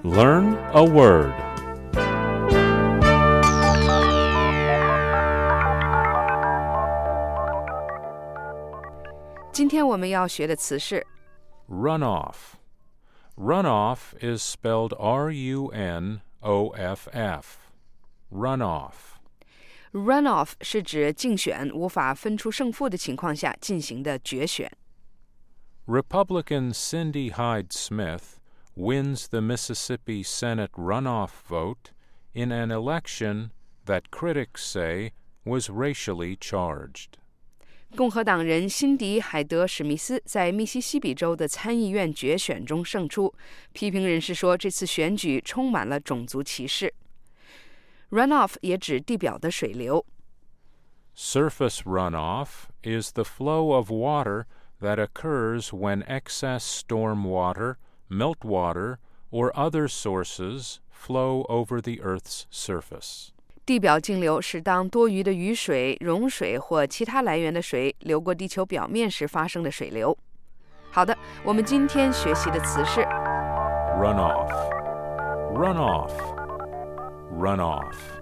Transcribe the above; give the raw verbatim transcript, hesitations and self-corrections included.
Learn a word. 今天我们要学的词是 Runoff. Runoff is spelled R U N O F F. Runoff. runoff 是指竞选无法分出胜负的情况下进行的决选。 Republican Cindy Hyde Smith wins the Mississippi Senate runoff vote in an election that critics say was racially charged. 共和党人辛迪·海德·史密斯在密西西比州的参议院决选中胜出，批评人士说这次选举充满了种族歧视。Runoff 也指地表的水流。 Surface runoff is the flow of water that occurs when excess storm water, meltwater, or other sources flow over the Earth's surface. 地表径流是当多余的雨水、溶水或其他来源的水流过地球表面时发生的水流。好的，我们今天学习的词是 Runoff. Runoff. Runoff.